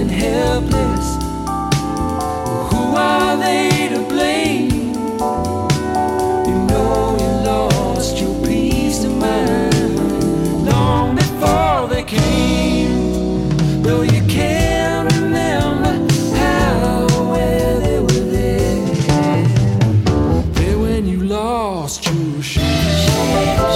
and helpless. Who are they to blame? You know you lost your peace of mind long before they came. Though you can't remember how or where they were there when you lost your shoes.